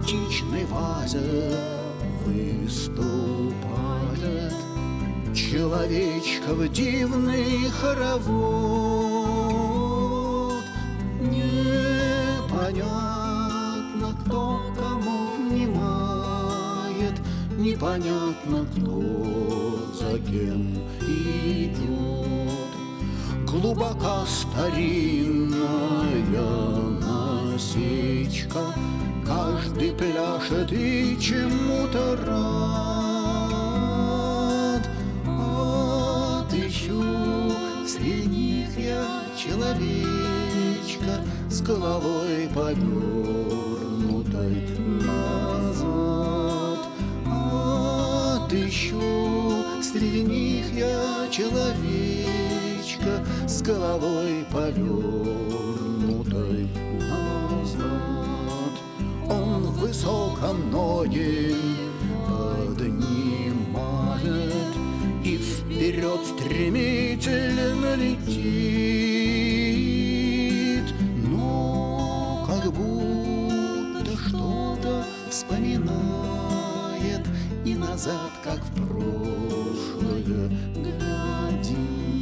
птичной вазе выступает человечков дивный хоровод. Непонятно, кто кому внимает, непонятно, кто за кем идет. Глубоко старинная насечка, каждый пляшет и чему-то рад. Отыщу среди них я человечка с головой повернутой назад. Отыщу среди них я человечка с головой повернутой назад. Он высоко ноги поднимает и вперед стремительно летит, но как будто что-то вспоминает и назад, как в прошлое, глядит.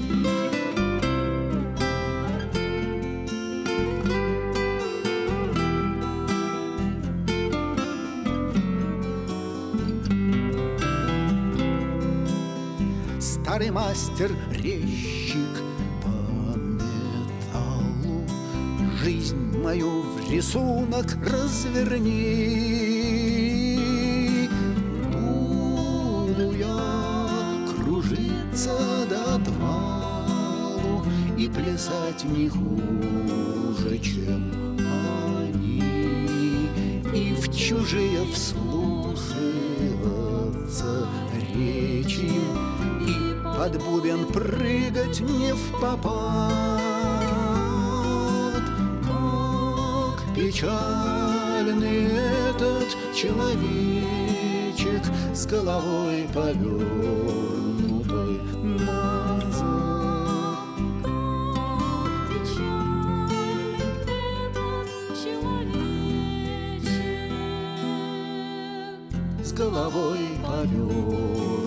Старый мастер-резчик по металлу, жизнь мою в рисунок разверни. Буду я кружиться до отвалу и плясать не хуже, чем они, и в чужие вслушиваться речи, под бубен прыгать не впопад. Как печальный этот человечек с головой повернутой назад. Как печален этот человечек с головой повернутой